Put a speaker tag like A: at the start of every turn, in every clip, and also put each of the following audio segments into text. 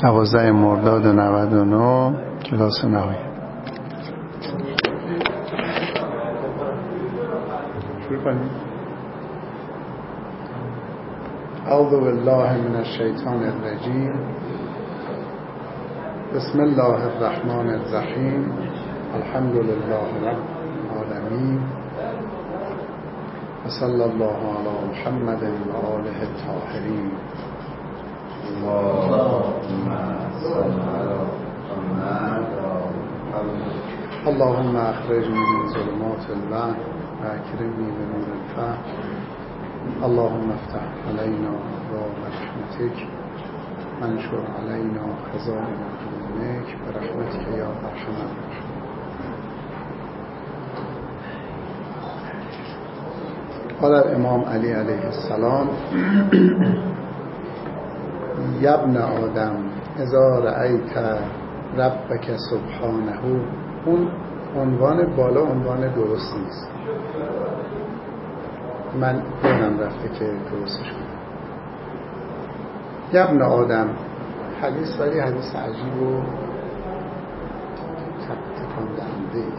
A: 12 مرداد 99 کلاس نهایی. شروع کنیم. اعوذ بالله من الشیطان الرجیم. بسم الله الرحمن الرحیم. الحمد لله رب العالمین و صلی الله علی محمد و آله الطاهرین. اللهم اخرجنی من ظلمات الوهم و اکرمنی بنور الفهم. اللهم افتح علینا ابواب رحمتک وانشر علینا خزائن علمک برحمتک یا ارحم الراحمین. قال الامام علی علیه السلام: یا ابن آدم اذا رأیت ربک سبحانه. اون عنوان بالا عنوان درست نیست، من یادم رفته که درستش کنم. یا ابن آدم حدیث، ولی حدیث عجیب و تکان دهنده.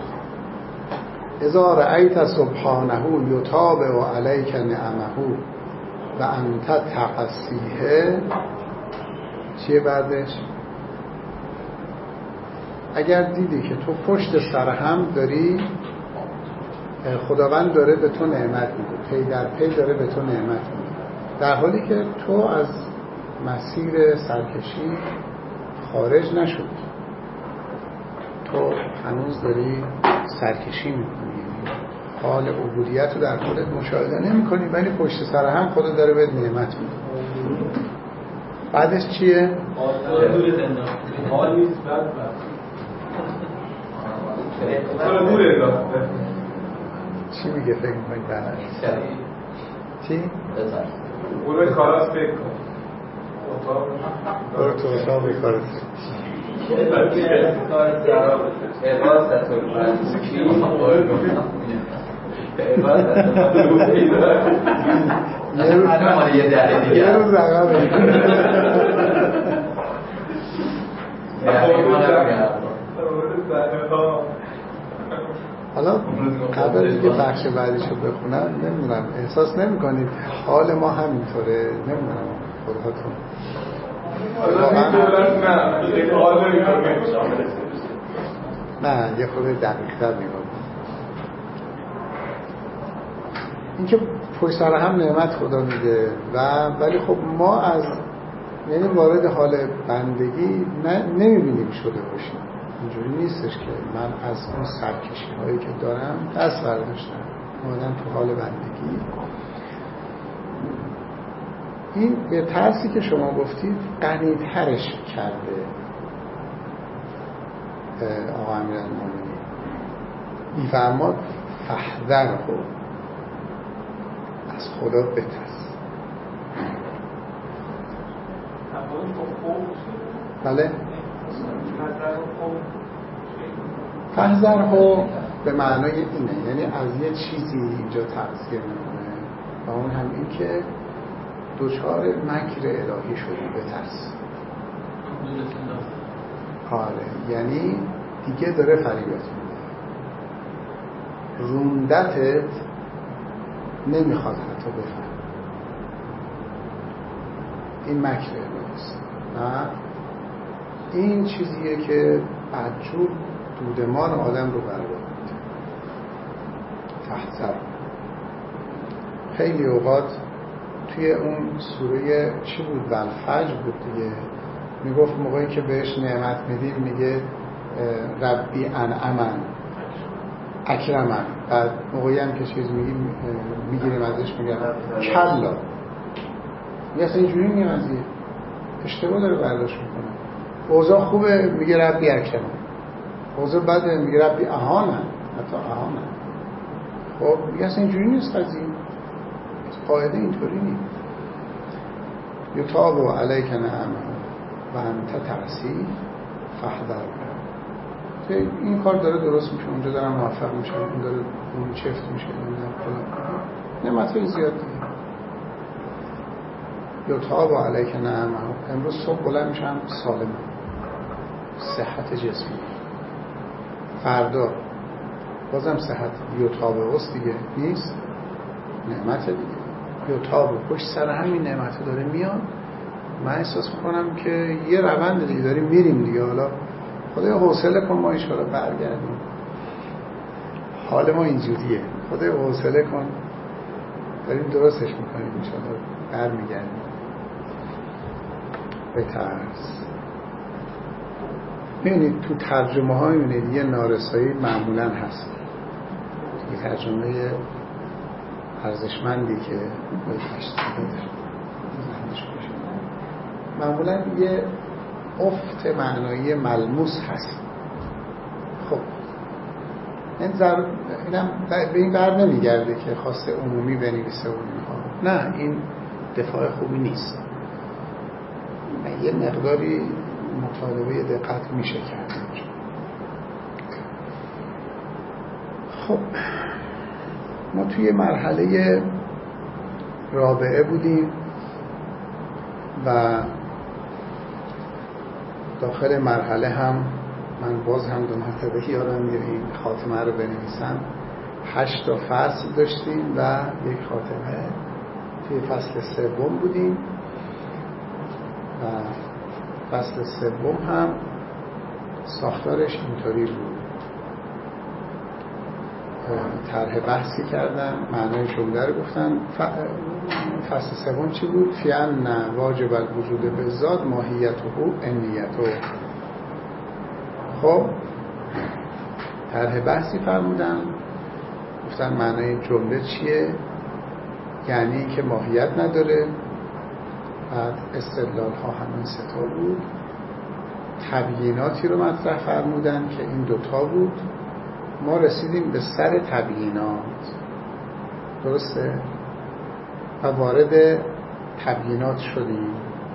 A: اذا رأیت سبحانه یتابع علیک نعمه و انت تقصیه. چیه بعدش؟ اگر دیدی که تو پشت سر هم داری، خداوند داره به تو نعمت میده، پی در پی داره به تو نعمت میده، در حالی که تو از مسیر سرکشی خارج نشدی، تو هنوز داری سرکشی میکنی، حال عبودیت رو در خودت مشاهده نمی کنی، ولی پشت سر هم خدا داره بهت نعمت میده. بعدش چیه؟ چی میگه فکر میکنی بعد؟ چی؟
B: برو کاراس فکر کن.
A: برو تو اتاق بکارت یه روز رقمه. حالا قبل از اینکه بخش بعدیشو بخونم، نمیدونم احساس نمیکنید حال ما همینطوره؟ نمیدونم خودتون نه یه خود دقیق‌تر نگاه کن. اینکه پشت سر هم نعمت خدا میده ولی خب ما از یعنی وارد حال بندگی نمیبینیم شده باشیم. اینجوری نیستش که من از اون سرکشی هایی که دارم دست برداشتم، اومدم تو حال بندگی. این به ترسی که شما گفتید غنی‌ترش کرده آقا امیرالمومنین. میفرماد فحذره، از خدا بترس. بله، فحذره به معنای اینه، یعنی از یه چیزی اینجا تفسیر میکنه و اون هم این که دوچار مکر الهی شدی، بترس. آره، یعنی دیگه داره فریبت میده، روندتت نمیخواد حتی بفهم. این مکر الهی است و این چیزیه که بدجور دودمان آدم رو برباد میده. تحذر. خیلی اوقات توی اون سوره چی بود؟ والفجر بود دیگه. میگفت موقعی که بهش نعمت میدیم میگه ربی انعمن اکرمن. بعد موقعی هم که چیز میگیریم ازش میگم کلا. میگه اصلا اینجوری نیازیه، اشتباه داره برداشت میکنه. اوضاع خوبه میگه ربی اکرمن، اوضاع بده میگه ربی اهانن، حتی اهانن. خب میگه اصلا اینجوری نیست قضیه، قاعده اینطوری نیست. یتابع علیک نعمه و انت تقصی فحذر. این کار داره درست میشه، اونجا دارم موفق میشه، اون داره اون چفت میشه، نمیدونم فلان، نعمتای زیاد دیگه. یتاب علیک نعمه، امروز صبح بلند میشم سالم، صحت جسمی، فردا بازم صحت یتاب است دیگه نیست، نعمت دیگه، یتاب پشت سر همین نعمت داره میاد. من احساس میکنم که یه روند دیگه داریم میریم دیگه. حالا خدای حوصله کن ما انشاءالله برگردیم، حال ما اینجوریه، خدای حوصله کن داریم درستش میکنیم انشاءالله برمیگردیم. بترس. میبینید تو ترجمه ها میبینید یه نارسایی معمولا هست، یه ترجمه ارزشمندی که معمولا یه افت معنایی ملموس هست. خب اینم به این بر نمیگرده که خواسته عمومی بنویسه و اینها، نه این دفاع خوبی نیست، یه مقداری مطالبه دقت میشه کرد. خب ما توی مرحله رابعه بودیم و داخل مرحله هم من باز هم دو مرتبه یادم میره این خاتمه رو بنویسم. 8 تا فصل داشتیم و یک خاتمه. توی فصل سوم بودیم و فصل سوم هم ساختارش اینطوری بود. طرح بحثی کردن، معنای جمله رو گفتن. فصل سوم چی بود؟ فی ان واجب الوجود بالذات ماهیته انیته. خب طرح بحثی فرمودن، گفتن معنای جمله چیه؟ یعنی که ماهیت نداره. بعد استدلال ها همین 3 تا بود. تبییناتی رو مطرح فرمودن که این 2 تا بود. ما رسیدیم به سر تبیینات، درسته؟ و وارد تبیینات شدیم.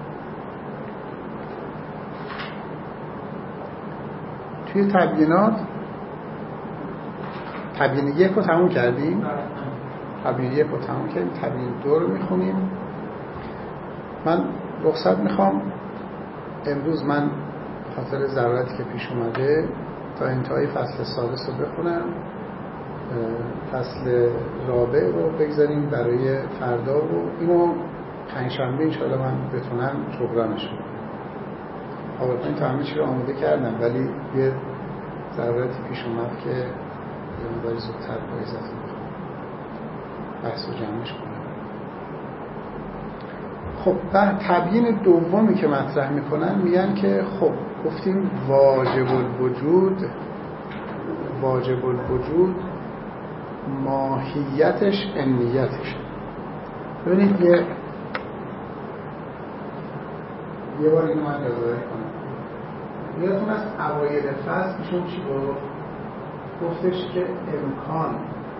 A: توی تبیینات تبیین 1 رو تموم کردیم، تبیین 1 رو تموم کردیم، تبیین 2 رو میخونیم. من رخصت میخوام امروز، من خاطر ضرورتی که پیش اومده تا انتهای فصل سادس رو بخونم، فصل رابع رو بگذاریم برای فردا و اینو پنجشنبه انشاءالله من بتونم جبرانش کنم. حالا این تا همه چی رو آماده کردم ولی یه ضرورتی پیش اومد که یه مقداری زودتر بایزتون بحث رو جمعش کنم. خب بعد تبیین دومی که مطرح میکنن میگن که خب گفتیم واجب الوجود ماهیتش انیتش. ببینید یه بار اینو من یادآوری کنم. یادتون از اوایل فصل ایشون چی گفتش که امکان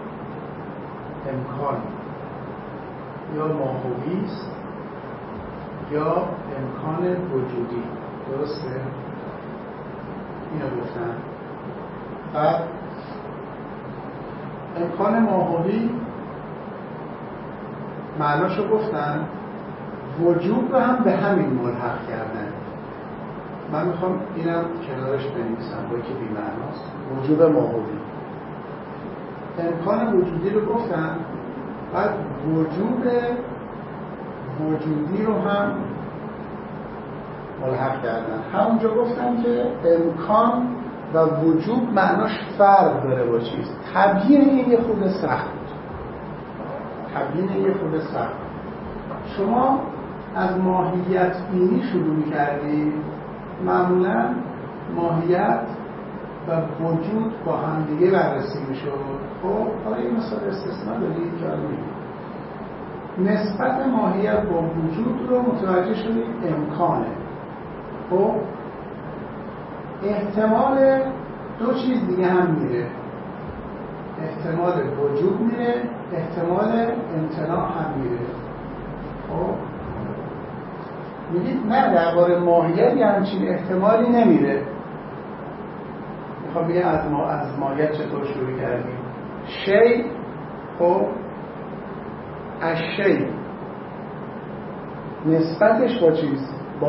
A: یا ماهوی است یا امکان وجودی، درسته؟ اینو گفتن. بعد امکان ماهوی معناشو گفتن، وجود رو هم به همین ملحق کردن. من میخوام اینم کنارش بنویسم با که بی معناست. وجود ماهوی، امکان وجودی رو گفتن، بعد وجود وجودی رو هم ملحق کردن. همونجا گفتن که امکان و وجود معناش فرق داره با چیز. تبیین یه خود سخت بود. شما از ماهیت بینی شروع می‌کردید، معمولاً ماهیت و وجود با هم دیگه بررسی می‌شد. خب حالا این مثال استثناء دارید که نسبت ماهیت با وجود رو متوجه شدید امکانه. خب احتمال 2 چیز دیگه هم میره، احتمال وجود میره، احتمال امتناع هم میره. خب میگید نه درباره ماهیت یه همچین احتمالی نمیره. میخوام بگم از ماهیت چطور شروع کردیم. خب از شی نسبتش با چیز؟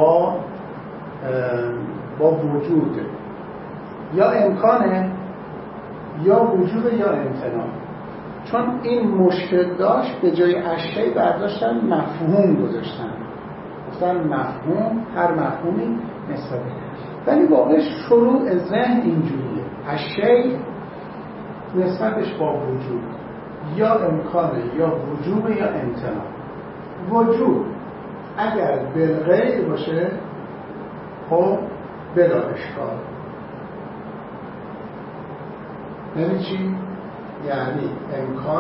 A: با وجود، یا امکانه یا وجود یا امتنان. چون این مشکل داشت به جای اشیاء برداشتن مفهوم گذاشتن، گفتن مفهوم، هر مفهومی نسبت. ولی واقع شروع ذهن اینجوریه، اشیاء نسبتش با وجود یا امکانه یا وجود یا امتنان. وجود اگر بالغیر باشه خب بلا اشکال. یعنی چی؟ یعنی امکان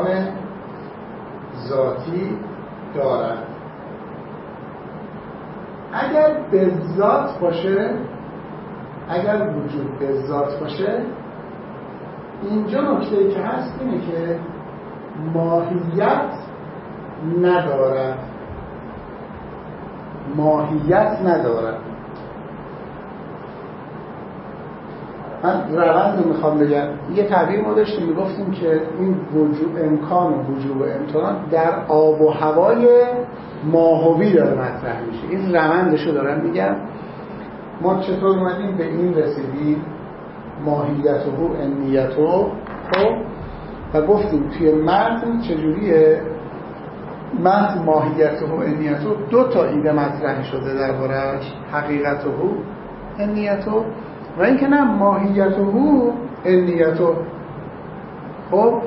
A: ذاتی دارد. اگر به ذات باشه، اگر وجود به ذات باشه، اینجا نکته‌ای که هست اینه که ماهیت ندارد. ماهیت ندارد. من روند رو میخوام بگم. یه تعبیر ما داشتیم میگفتیم که این وجود، امکان و وجود و امتنان در آب و هوای ماهوی داره مطرح میشه. این روندشو دارم میگم. ما چطور اومدیم به این رسیدیم؟ ماهیت و انیت و گفتیم توی متن چجوریه؟ متن ماهیت و انیت دو تا ایده مطرح شده درباره‌اش، حقیقت و انیت و اینکه نه ماهیت و انیت. خب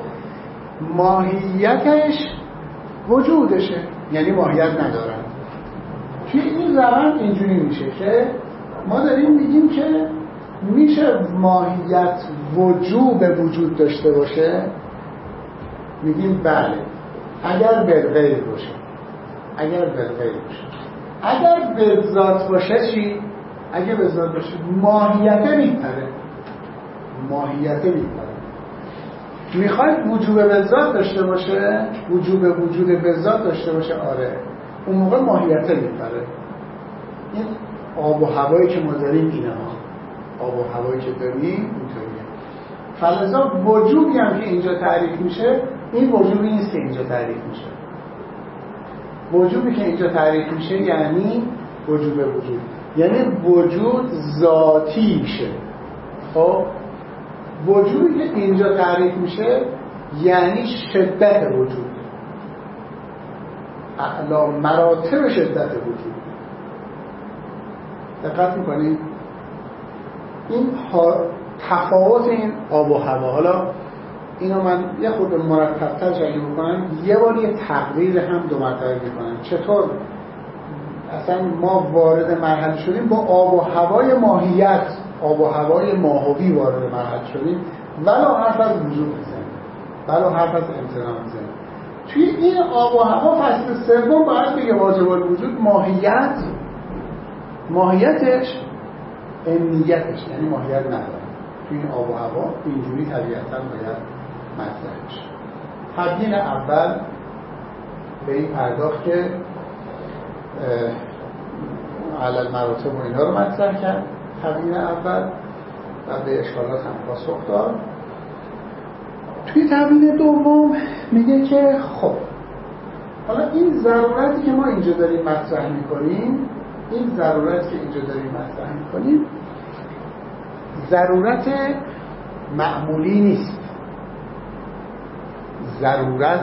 A: ماهیتش وجودشه، یعنی ماهیت ندارن. توی این روند اینجوری میشه که ما داریم میگیم که میشه ماهیت وجود داشته باشه. میگیم بله اگر بالغیر باشه. اگر بالغیر باشه. اگر به ذات باشه چی؟ اگه به ذات باشه ماهیت میپره. ماهیت میپره. میخواید وجود به ذات داشته باشه، وجود به ذات داشته باشه، آره اون موقع ماهیت میپره. این آب و هوایی که ما داریم اینه ها، آب و هوایی که داریم اینطوریه. فلذا وجودی هم که اینجا تعریف میشه، این وجودی نیست که اینجا تعریف میشه. وجودی که اینجا تعریف میشه یعنی وجود، یعنی وجود ذاتی میشه. خب وجودی که اینجا تعریف میشه یعنی شدت وجود، اعلی مراتب شدت وجود. دقت میکنید؟ این تفاوت این آب و هوا. حالا اینو من یه خورده مرتب‌تر جلوه میکنم، یه بار یه تقریر هم دو مرتبه میکنم. چطور اصلا ما وارد مرحله شدیم با آب و هوای ماهیت، آب و هوای ماهوی وارد مرحله شدیم، ولا حرف از وجود بزنیم، ولا حرف از امتنان بزنیم. توی این آب و هوا فصل سوم باید بگه واجب الوجود ماهیتش انیتش، یعنی ماهیت نداره. توی این آب و هوا اینجوری طبیعتاً باید مطرح بشه. تبیین اول به این پرداخت که علل مراتب و اینها رو مطرح کرد، تبیین اول، و به اشکالات هم پاسخ داد. توی تبیین دوم میگه که خب حالا این ضرورتی که ما اینجا داریم مطرح میکنیم، این ضرورتی که اینجا داریم مطرح میکنیم ضرورت معمولی نیست. ضرورت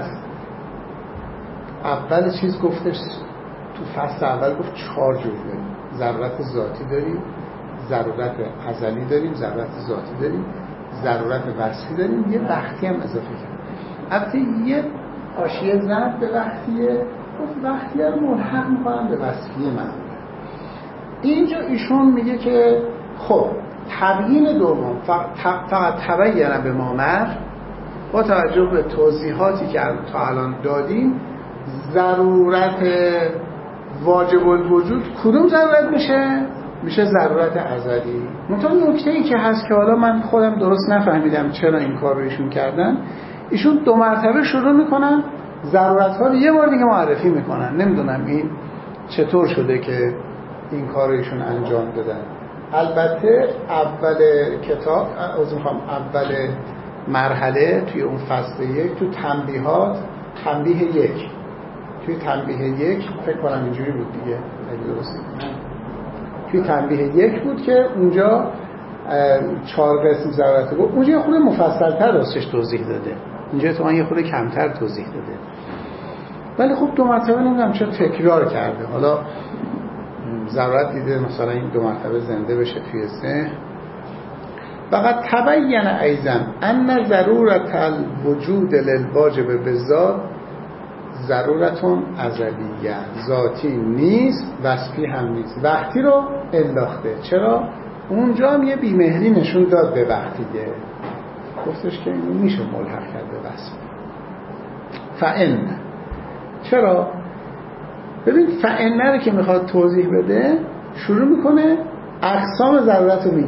A: اول چیز گفتش تو فصل اول گفت 4 جور داریم. ضرورت ذاتی داریم، ضرورت ازلی داریم، ضرورت ذاتی داریم، ضرورت وصفی داریم، یه وقتی هم اضافه کرد. البته یه حاشیه زد به وقتیه، گفت وقتیه رو ملحق میکنم به وصفیه معموله. اینجا ایشون میگه که خب تبیین دوم فقط تبیین به ما مر، با توجه به توضیحاتی که تا الان دادیم، ضرورت واجب الوجود کدوم ضرورت میشه ضرورت ازلی. منتها نکته‌ای که هست که حالا من خودم درست نفهمیدم چرا این کار رو ایشون کردن، ایشون 2 مرتبه شروع میکنن ضرورت‌ها رو یه بار دیگه معرفی میکنن. نمیدونم این چطور شده که این کار رو ایشون انجام دادن. البته اول کتاب، اول مرحله توی اون فصل 1 تو تنبیهات، تنبیه 1 توی تنبیه 1 فکر کنم اینجوری بود دیگه، اگه درسته توی تنبیه 1 بود که اونجا 4 قسم ضرورت بود. اونجا یه خورده مفصل‌تر راستش توضیح داده، اینجا تو یه خورده کمتر توضیح داده، ولی خب 2 مرتبه نمیدونم چرا تکرار کرده. حالا ضرورت دیده مثلا این 2 مرتبه زنده بشه توی ذهن. فقط تبین ایضا ان ضرورت الوجود للواجب بالذات ضرورتون ازلیه، ذاتی نیست، وصفی هم نیست. وقتی رو انداخته. چرا؟ اونجا هم یه بیمهری نشون داد به وقتیه، گفتش که این میشه ملحق کرد به وصف. فان چرا؟ ببین فان رو که میخواد توضیح بده شروع میکنه اقسام ضرورت رو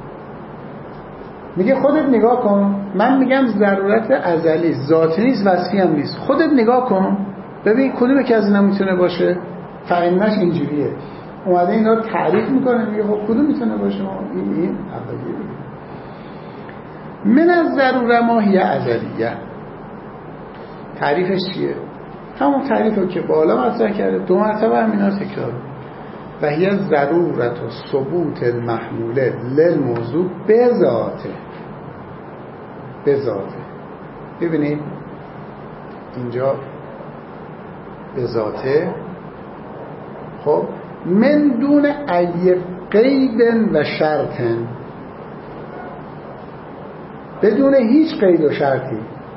A: میگه خودت نگاه کن، من میگم ضرورت ازلی، ذاتی نیست، وصفی هم نیست، خودت نگاه کن ببین کدوم که از اینا میتونه باشه. فقینش اینجوریه، اومده اینا رو تعریف میکنه، میگه خب کدوم میتونه باشه. این اولیه. من از ضروره ما هی ازلیه، تعریفش چیه؟ همون تعریفی که بالا مطرح کرده، 2 مرتبه هم اینا تکرار. و هی ضرورت و ثبوت المحموله للموضوع بذاته. ببینید اینجا بذاته، خب من دون ای قید و شرط، بدون هیچ قید و شرطی،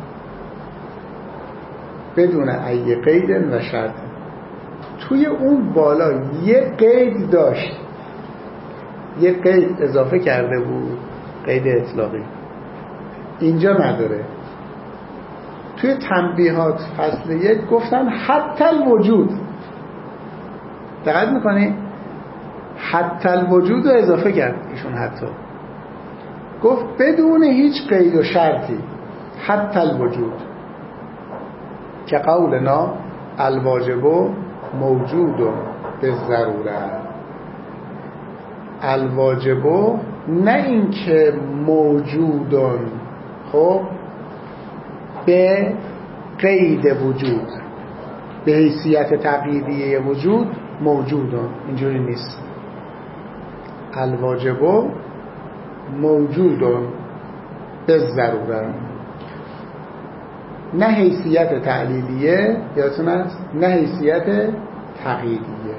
A: بدون ای قید و شرط. توی اون بالا یه قید داشت، یه قید اضافه کرده بود، قید اطلاقی، اینجا نداره. توی تنبیهات فصل 1 گفتن حتی الوجود، دقت میکنی؟ حتی الوجود رو اضافه کرد ایشون، حتی گفت بدون هیچ قید و شرطی حتی الوجود، که قولنا الواجب موجود به ضروره. الواجب نه این که موجودون، خب به قید وجود، به حیثیت تقییدیه وجود موجودون، اینجوری نیست. الواجب موجودون به ضروره، نه حیثیت تعلیلیه، یادتون هست، نه حیثیت تقییدیه.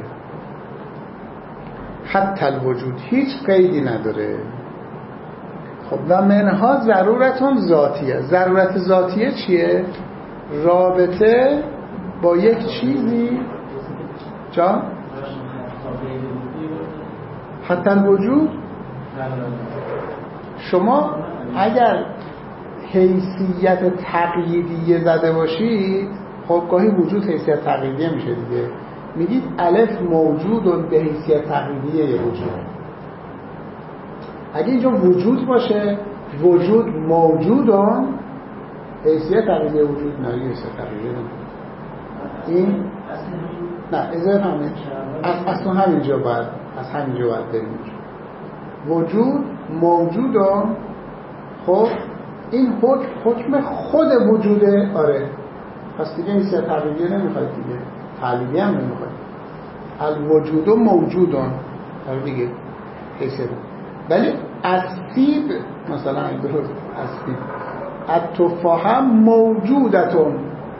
A: حتی الوجود هیچ قیدی نداره. خب و منها ضرورتون ذاتیه. ضرورت ذاتیه چیه؟ رابطه با یک چیزی. جا؟ حتی الوجود شما اگر حیثیت تقییدیه زده باشید، خب گاهی وجود حیثیت تقییدیه میشه دیگه، میگید الف موجود به حیثیت تقییدیه وجود. اگه اینجا وجود باشه، وجود موجودان حیثیت تقییدیه وجود نه، حیثیت تقییدیه نه. این نه اضافه همین اصلا همینجا باید، از همینجا باید بریم. وجود موجودان، خب این حکم خود وجوده. آره پس دیگه حیثیت تقییدیه نمیخواید دیگه، تعلیلی هم نمیخواید. الوجود موجودان دیگه حیثیت. ولی اسیب مثلا درست، اسیب التفاحه موجودتون،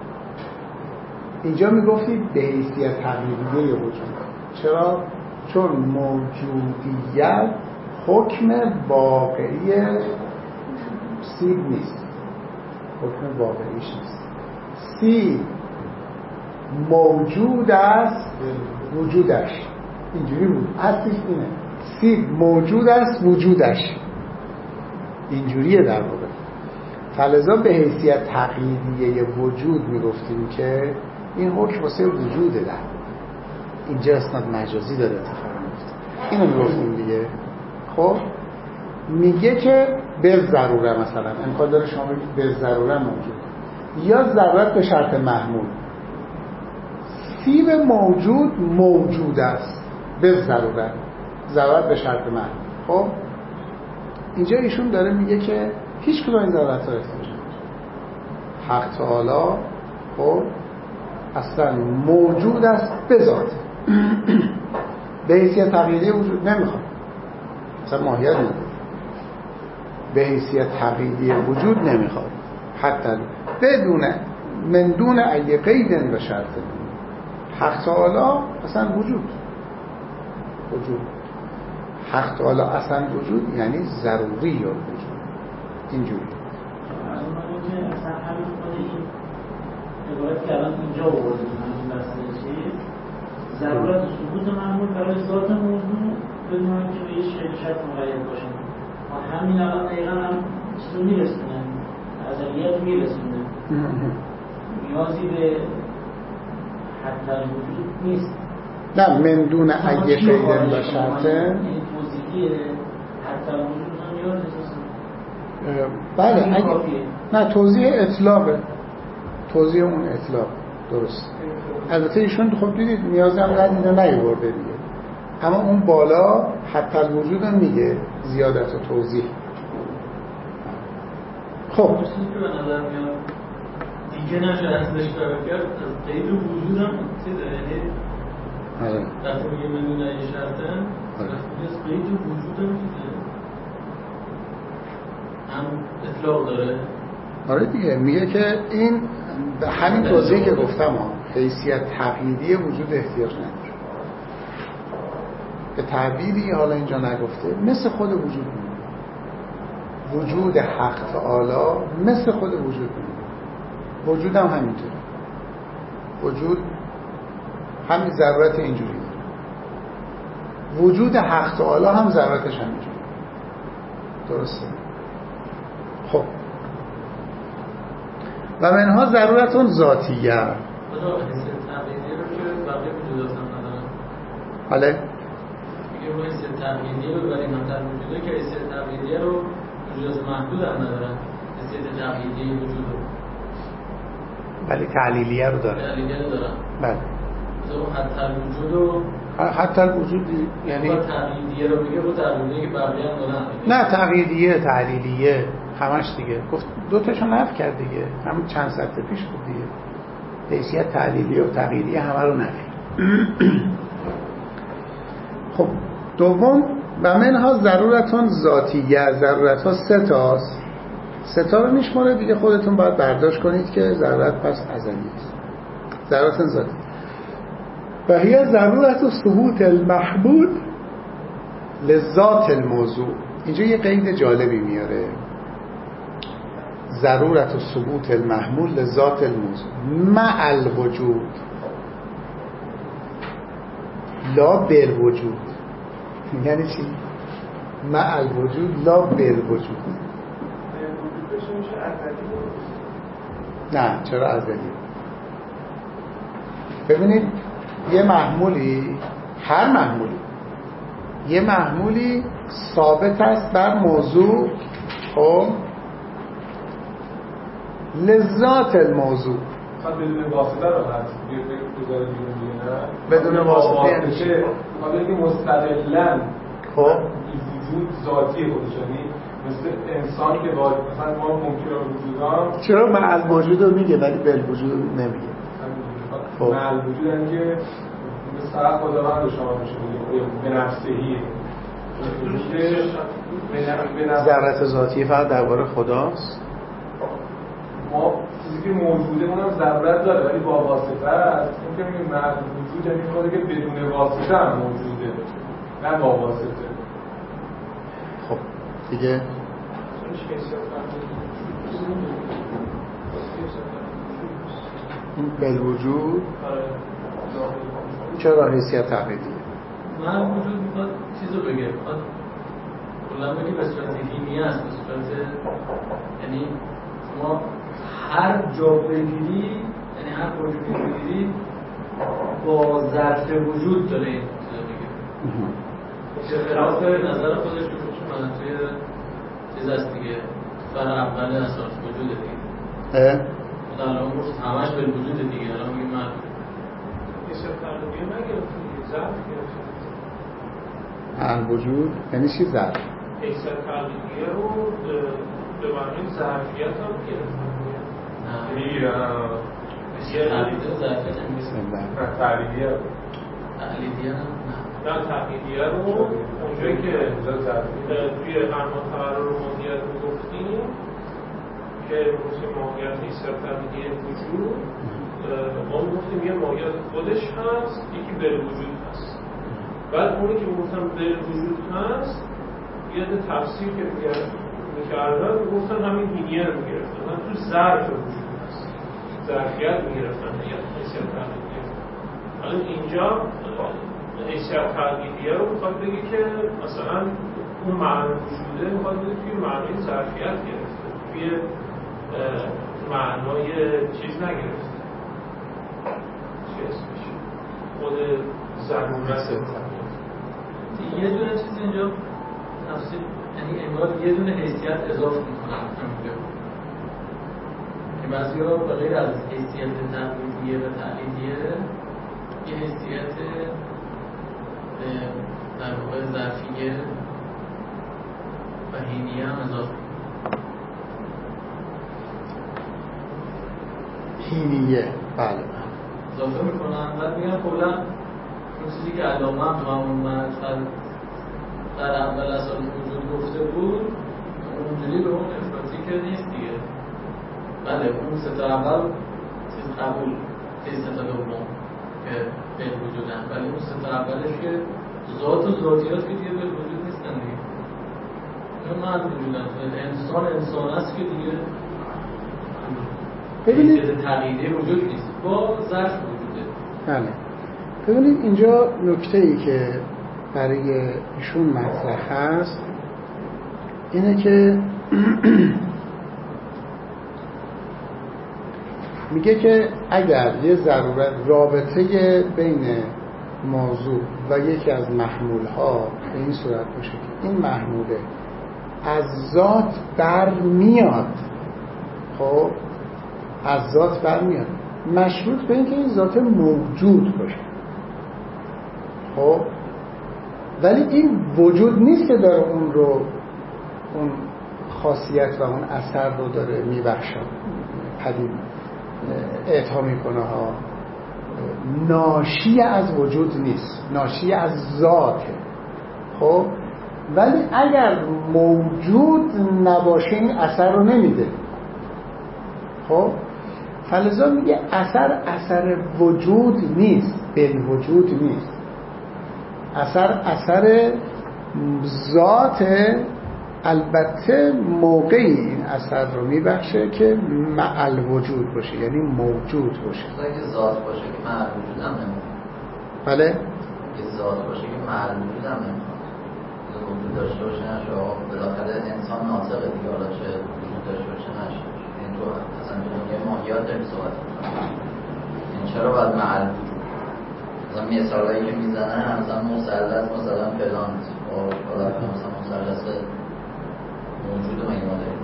A: اینجا میگفتید به حیثیت تقییدیه وجود. چرا؟ چون موجودیت حکم واقعی سیب نیست، حکم واقعیش نیست. سیب موجود است وجودش، اینجوری بود، اصلش اینه، سیب موجود است وجودش، اینجوریه در واقع. فلذا به حیثیت تقییدیه وجود میگفتیم که این حکم واسه وجوده. در اینجا اسناد مجازی داره اتفاق میفته، اینو میگفتیم دیگه. خب میگه که به ضروره، مثلا امکان داره شما بگید به ضروره موجود، یا ضرورت به شرط محمول. سیب موجود موجود است به ضروره، ضرورت به شرط محمول. خب اینجا ایشون داره میگه که هیچ کدوم این ضرورت ها احتیاج نداره. حق تعالی خب اصلا موجود است به ذات، به حیثیت تقییدی وجود نمیخواد، اصلا ماهیت نداره، به حیثیت تقییدی وجود نمیخواد، حتی بدون من دون ای قید و شرط. حق تعالی اصلا وجود حق تعالی اصلا وجود یعنی ضروری یا وجود اینجوری.
C: از اون که اصلا همین خود این عبارت که الان اینجا آوردیم همین بحث چیز ضرورت ثبوت معمول برای ذات موضوع بدون اینکه به یه شرط مقید باشه. همین الان دقیقا هم چیزو میرسونه، ازلیت میرسونه، نیازی به حتی وجود نیست.
A: نه من دون ای قید و شرط.
C: این توضیحیه حتی وجود هم نیاز نیست.
A: بله نه توضیح اطلاقه، توضیح اون اطلاق درست. البته ایشون خب دیدید نیازی هم ندیده نیورده دیگه، اما اون بالا حتی الوجود هم میگه زیادت و توضیح. خب
D: چیزی که به نظر میاد دیگه نشه اصلش برای کرد از قید وجود هم چیزه، یعنی وقتی میگه بدون این شرطه وقتی از قید وجود هم چیزه هم اطلاق داره.
A: آره دیگه میگه که این همین توضیحی که گفتم حیثیت تقییدی وجود احتیاج نداره، به تعبیری حالا اینجا نگفته مثل خود وجود میمونه. وجود حق تعالی مثل خود وجود میمونه. وجود هم همینطوره، وجود همین ضرورت اینجوری داره، وجود حق تعالی هم ضرورتش همینجوری درسته. خب و منها ضرورتون ذاتیه.
D: خدا حیثیت تقییدی رو که بقیه وجودات هم ندارن.
A: حاله؟
D: میگه ما حیثیت تقییدی رو ببریم همتر وجوده که حیثیت تقییدی رو وجودات محدود هم ندارن. حیثیت تقییدی وجود رو
A: ولی تعلیلیه رو داره.
D: تعلیلیه رو دارن.
A: بله.
D: مثلا حتی الوجود رو
A: حتی الوجود یعنی
D: تقییدیه رو میگه، خود تقییدیه که بقیه هم دارن.
A: نه تقییدیه تعلیلیه همش دیگه گفت دو تاشو نفی کرد دیگه، همون چند سطح پیش بود دیگه. حیثیت تعلیلیه و تقییدیه همه رو نفی. خب دوم و منها ضرورتون ذاتیه. ضرورت ها سه تاست، سه تا رو میشماره دیگه، خودتون باید برداشت کنید که ضرورت پس ازلی است. ضرورت ذاتی و هی ضرورت ثبوت المحمول لذات الموضوع. اینجا یه قید جالبی میاره، ضرورت ثبوت المحمول لذات الموضوع مع الوجود لا بالوجود. یعنی چی؟ مع الوجود لا بالوجود. نه چرا ازلی؟ ببینید یه محمولی، هر محمولی یه محمولی ثابت است بر موضوع خب لذات الموضوع
B: بدون واسطه رو هست بگذاره بیرون دیگه نه
A: بدون واسطه یعنی چی؟
B: حالا اینکه مستقلاً
A: خب
B: وجود ذاتی خودش، یعنی مثل انسان که با مثلا ما ممکنه وجودام
A: چرا مع الوجود رو میگه ولی بالوجود نمیگه؟
B: خب مع الوجود یعنی که مثلا خداوند شما میشه به نفسهی
A: ذرت ذاتی فقط درباره خداست.
B: ما چیزی که موجوده اونم ضرورت داره ولی با واسطه است. این که میگیم مع الوجود یعنی خودی که بدون واسطه هم موجوده نه با واسطه.
A: خب دیگه این بالوجود چرا حیثیت تقییدیه؟
D: من وجود میخواد چیزو بگه، میخواد کلا بگه به صورت هیمی است، به صورت یعنی شما هر جا بگیری، یعنی هر موجودی بگیری با ظرف وجود داره این چیزو بگه که خلاف نظر خودش رو توی چیز هست دیگه، فرق اول اساس وجود دیگه خدا الان گفت همش به وجود دیگه، الان میگه من
E: حیثیت تقییدیه نگرفتیم، ظرف گرفتیم.
A: الوجود یعنی چی ظرف؟
E: حیثیت تقییدیه رو به معنی ظرفیت هم گرفتیم.
B: میگیرم
D: تعلیدیه ظرفیت نمیشه.
B: تعلیدیه
E: نه تقلیدیه رو اونجایی که توی فرمان تقرر ماهیت میگفتیم که گفتیم ماهیت نیست تقلیدیه وجود، ما میگفتیم یه ماهیت خودش هست، یکی بالوجود هست. بعد اونی که میگفتم بالوجود هست یه تفسیر که میکردن میگفتن همین هینیه رو میگرفتن، من تو ظرف وجود هست ظرفیت میگرفتن یا حیثیت تقلیدیه. حالا اینجا حیثیت تقلیدیه رو میخواد بگی که مثلا اون معنی وجوده میخواد بگی توی معنی ظرفیت گرفته، توی معنای چیز نگرفته، چی اسمش خود ضرورت.
D: یه دونه چیز اینجا تفسیر، یعنی انگار یه دونه حیثیت اضافه میکنن که بعضی ها به غیر از حیثیت تقلیدیه و تعلیدیه یه حیثیت در واقع ظرفیه و هینیه هم اضافه
A: هینیه بله
D: اضافه میکنن. بعد میگن کلا اون چیزی که علامه هم تو همون مدخل در اول اصال وجود گفته بود اونجوری به اون افراطی که نیست دیگه. بله اون سه تا اول چیز قبول، سه تا دوم که به وجودن، ولی اون سه تا اولش که ذات و ذاتیات که دیگه به وجود نیستن دیگه، اون هم وجودن. انسان است که دیگه
A: ببینید
D: تغییری وجود نیست، با ظرف وجوده.
A: بله ببینید اینجا نکته‌ای که برای ایشون مطرح هست اینه که میگه که اگر یه ضرورت رابطه بین موضوع و یکی از محمول‌ها به این صورت باشه که این محموله از ذات برمیاد، خب از ذات برمیاد، مشروط به این که این ذات موجود باشه، خب ولی این وجود نیست که داره اون رو، اون خاصیت و اون اثر رو داره میبخشه پدید اعطا میکنه ها، ناشی از وجود نیست، ناشی از ذاته. خب ولی اگر موجود نباشه این اثر رو نمیده. خب فلذا میگه اثر وجود نیست، بالوجود نیست، اثر ذات. البته موقعی این اثر رو میبخشه که مع الوجود باشه، یعنی موجود باشه.
F: اگه ذات باشه که مع الوجود هم نمیخواد.
A: بله؟
F: اگه ذات باشه که مع الوجود هم نمیخواد، وجود داشته باشه نشه، بالاخره انسان ناطقه دیگه، حالا چه وجود داشته باشه نشه. این تو اصلا دنیای ماهیات داریم صحبت میکنم، این چرا باید مع الوجود؟ مثلا مثالایی که میزنن مثلا مثلث مثلا فلان مثلا مثلث موجود ما اینا داریم.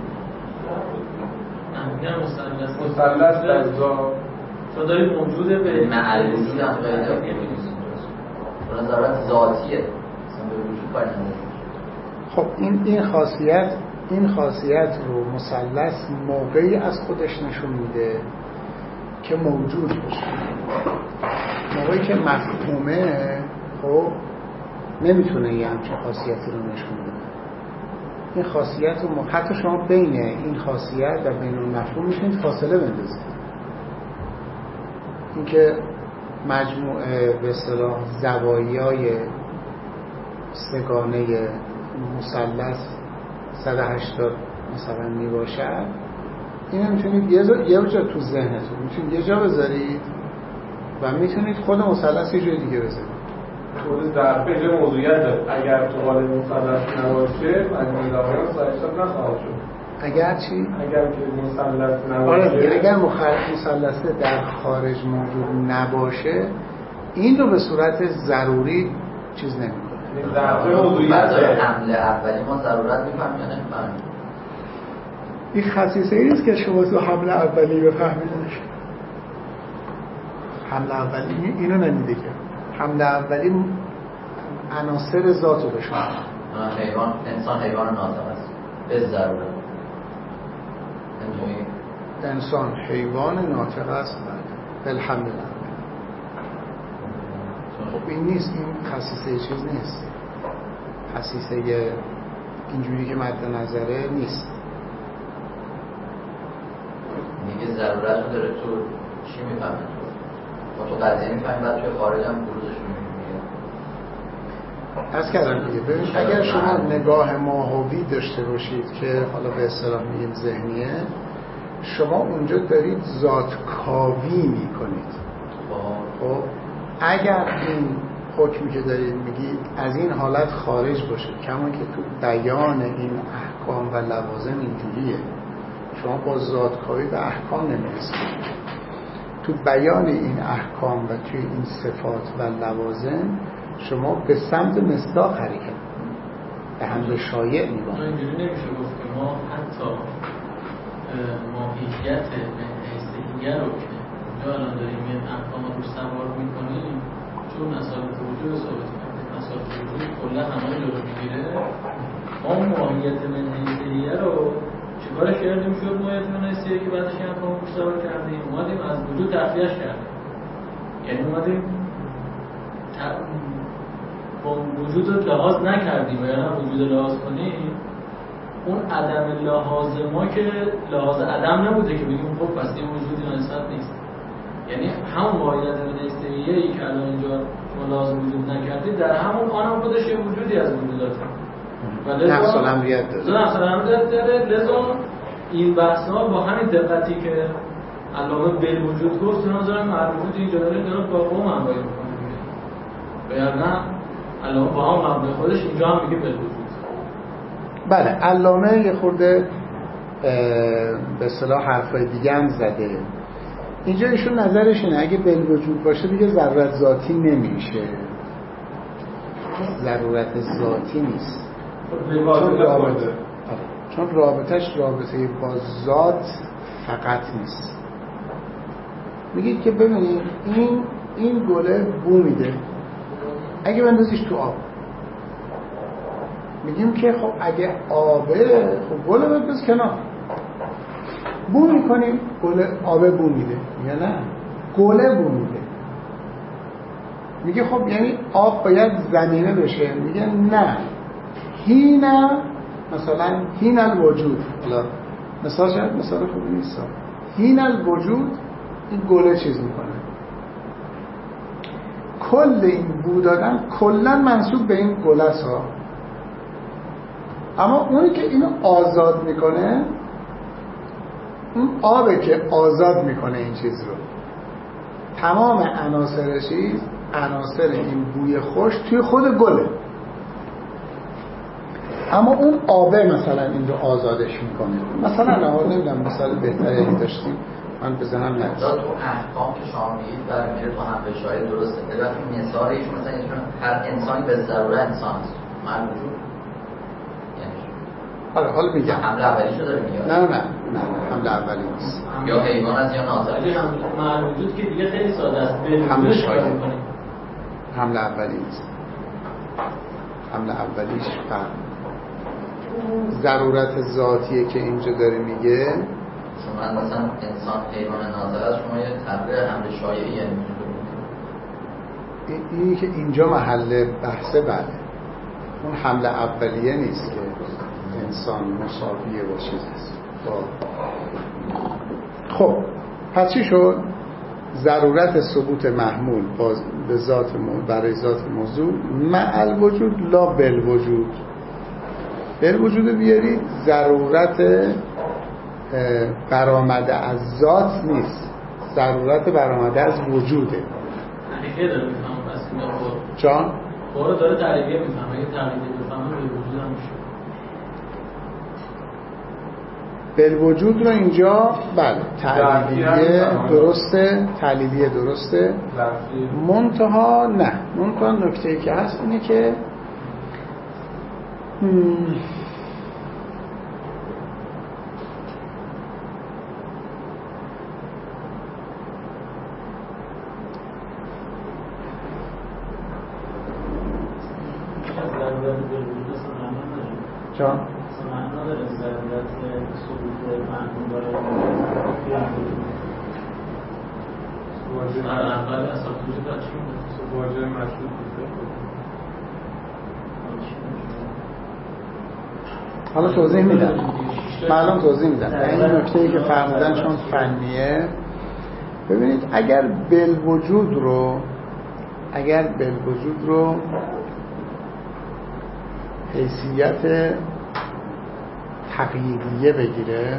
D: میگم مثلث
B: در ذات
D: تو داری موجوده به
F: مع وجود هم باید داریم، ولی ضرورت ذاتیه، مثلا به وجود باید نموجود.
A: خب این خاصیت رو مثلث موقعی از خودش نشون میده که موجود باشه. موقعی که مفهومه خب نمیتونه یه همچین خاصیتی رو نشون بده. این خاصیت رو حتی شما بین این خاصیت و بین اون مفهوم میتونید فاصله بندازید. این که مجموعه به اصطلاح زوایای سگانه مثلث 180 مثلا میباشد، اینو میتونید یه جا تو ذهنتون میتونید یه جا بذارید و میتونید خود مثلث یه جای دیگه بذارید.
B: خود ظرفه اینجا موضوعیت داره. اگر تو قالب مثلث نباشه مجموعه زوایای 180 نخواهد شد.
A: اگر چی؟
B: اگر که مثلث نباشه،
A: آره اگر مثلث در خارج موجود نباشه این رو به صورت ضروری چیز نمی‌کنه.
B: ظرفه موضوعیت داره.
F: حمله اولی ما ضرورت می‌فهمیم یا نمی‌فهمیم؟
A: این خصیصه ای نیست که شما تو حمله اولی بفهمیدنش. حمله اولی اینو نمیده که حمله اولی عناصر ذاتو بشون.
F: حیوان، انسان حیوان ناطق است به ضرورت.
A: انسان حیوان ناطق است. الحمدلله. خب این نیست، این خصیصه چیز نیست، خصیصه اینجوری که مد نظره نیست.
F: میگه ضرورت رو داره، تو چی میفهمه؟ ما تو قضیه میفهمیم، بعد توی خارج هم بروزش رو میگه.
A: از کردم دیگه، ببین اگر شما نگاه ماهوی داشته باشید که حالا به اصطلاح میگیم ذهنیه، شما اونجا دارید ذات کاوی میکنید. خب اگر این حکمی که دارید میگید از این حالت خارج باشه، کما که تو بیان این احکام و لوازم اینجوریه، شما با ذات کاوی به احکام نمیرسید، تو بیان این احکام و توی این صفات و لوازم شما به سمت مصداق حرکت به حمل شایع میبانید.
D: اینجوری نمیشه گفت که ما حتی ماهیت حیثیه رو که اونجا الان داریم این احکام رو سوار میکنیم، چون مسائل وجود ثابت کردیم، مسائل وجود کلا همه رو میگیره، ما اون ماهیت من حیثیه رو چیکارش کردیم؟ شد ماهیت من حیثیه که بعدش این احکام رو سوار کردیم، اومدیم از وجود تخلیه‌اش کردیم، یعنی اومدیم با وجود رو لحاظ نکردیم و یا نه وجود لحاظ کنیم، اون عدم لحاظ ما که لحاظ عدم نبوده که بگیم خب پس این وجودی نسبت نیست، یعنی همون واحدیت منستویه‌ای که الان اینجا شما لحاظ وجود نکردید در همون آن خودش یه وجودی از وجوداته و
A: نفس الامریت داره.
D: نفس الامریت داره. لذا این بحث‌ها با همین دقتی که علامه بالوجود گفت نظرم معروفت اینجا داره با قوم همراهی می‌کنه و یا نه علامه با هم مبنای خودش اینجا هم میگه بالوجود.
A: بله علامه یه خورده به اصطلاح حرفای دیگه هم زده. اینجا ایشون نظرش اینه اگه بالوجود باشه دیگه ضرورت ذاتی نمیشه، ضرورت ذاتی نیست، چون رابطش رابطه با ذات فقط نیست. میگید که ببینید این گله بو میده، اگه بندازیش تو آب، میگیم که خب اگه آبه خب گله بنداز کنار، بو میکنیم گله آبه بو میده یا نه گله بو میده. میگه خب یعنی آب باید زمینه بشه، میگه نه مثلا هین الوجود، مثال شاید مثال خوبی نیست، هین الوجود این گله چیز میکنه، کل این بو دادن کلا منسوب به این گله است ها. اما اونی که اینو آزاد میکنه اون آبه که آزاد میکنه این چیز رو. تمام عناصر چیز، عناصر این بوی خوش توی خود گله، اما اون آبه مثلا این رو آزادش میکنه. مثلا نمیدونم مثال بهتری داشتیم من بزنم نرسید
F: تو احکام که شما میگید در میره تو هم بشایی درسته، ولی مثال ایشون مثلا هر انسانی به ضرورت انسان است من وجود، یعنی
A: حالا میگم
F: حمله اولیشو داره میگه
A: نه حمله اولی نیست،
F: یا حیوان از یا ناطق
D: حمله وجود که دیگه خیلی ساده است،
A: حمله شایع حمله اولی نیست، حمله اولیش فرق. ضرورت ذاتیه که اینجا داره میگه،
F: شما مثلا انسان حیوان ناطق است، شما یه تبریع حمله شایعی یعنی
A: اینی که اینجا محل بحثه، بله اون حمله اولیه نیست که انسان مساویه با چیز است. خب پس چی شد؟ ضرورت ثبوت محمول به ذات برای ذات موضوع مع الوجود لا بالوجود. بالوجود بیارید ضرورت برآمده از ذات نیست، ضرورت برآمده از وجوده.
D: تعریفیه داره میفهمم پس این
A: جان؟
D: بارو داره تعریفیه میفهمم، اگه تعریفیه بفهمم بالوجود هم میشه.
A: بالوجود رو اینجا بله تعلیلیه درسته، تعلیلیه درسته، منتها نه، منتها نکته‌ای که هست اینه که جان
C: معنا داره ضرورت ثبوت محمول داره
D: اول اساس وجود در چی بود؟
B: واژه مشروط بود.
A: حالا توضیح میدم. معلوم توضیح میدم. این نکته‌ای که فرمودن چون فنیه. ببینید اگر بالوجود رو حیثیت تقییدیه بگیره،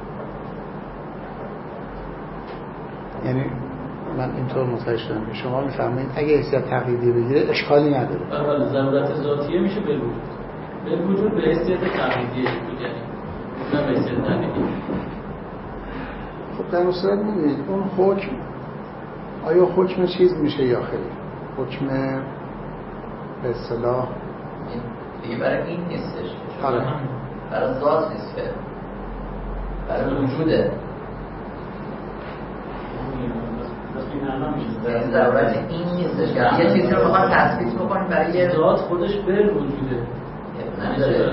A: یعنی من اینطور متوجه شدم که شما میفهمید اگه حیثیت تقییدیه بگیره اشکالی نداره.
D: بله ضرورت ذاتیه میشه بالوجود به حیثیت تقییدیه بود، یعنی نه به حیثیت تقییدیه.
A: خب در اون صورت می‌بینید اون حکم آیا حکم چیز میشه یا خیر؟ حکم به اصطلاح
F: دیگه برای این نیستش،
A: آره.
F: برای ذات نیست که برای وجوده. یعنی ضرورت این نیستش که یه چیزی رو بخوام تثبیت بکنیم برای یه
D: ذات خودش بالوجوده
F: نداره.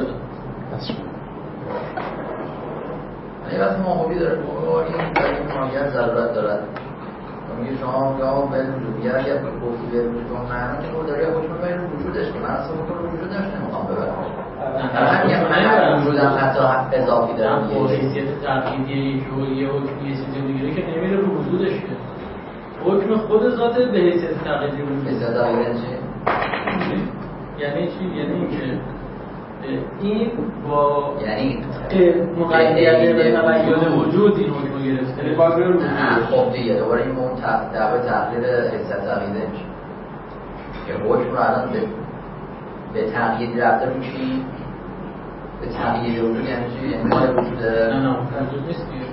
F: یه وقت موهوبی داره این برای این ماهیت ضرورت دارد. میگه شما یا بالوجود یا اگر گفتی بالوجود اون معنی که خود داره حکم بالوجودش کنه، اصلا خود وجودش نمیخوام ببرم. من وجودم حتی اضافی دارم.
D: با حیثیت تقییدیه یه حکم یه چیزی میگیره که نمیره رو وجودش که حکم خود ذاته به حیثیت تقییدی وجود.
F: حیثیت تقییدی چی؟
D: یعنی چی؟ یعنی اینکه این با
F: یعنی
D: مقیدیت به تبیین وجود این حکم گرفته.
F: خب دیگه دوباره این اون دعوی تقلیل حیثیت تقییده میشه که حکم رو الان به تقیید رفته رو چی؟ به تقیید وجود یعنی چی؟ یعنی مال وجوده؟
D: نه وجود نیست دیگه.